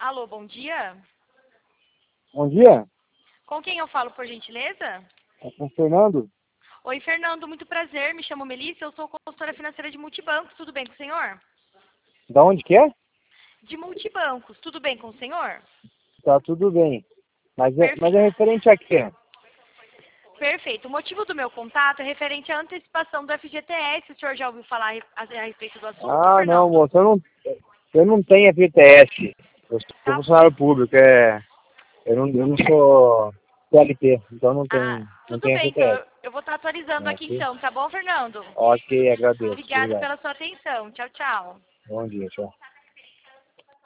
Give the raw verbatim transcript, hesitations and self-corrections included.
Alô, bom dia. Bom dia, Com quem eu falo, por gentileza? é com o Fernando. Oi, Fernando, muito prazer. Me chamo Melissa, eu sou consultora financeira de multibancos. Tudo bem com o senhor? Da onde que é? De multibancos. Tudo bem com o senhor? Tá tudo bem. Mas é, mas é Perfeito. referente a quê? Perfeito. O motivo do meu contato é referente à antecipação do F G T S. O senhor já ouviu falar a, a respeito do assunto, Ah, não, Fernando? moço, eu não, eu não tenho F G T S. Eu sou Tá. funcionário público, é, eu, não, eu não sou C L T, então não Ah, tenho, não tudo tenho bem, então. F G T S. Eu, eu vou estar atualizando aqui Ok, então, tá bom, Fernando? ok, agradeço. Obrigada Obrigado. pela sua atenção. Tchau, tchau. Bom dia, tchau.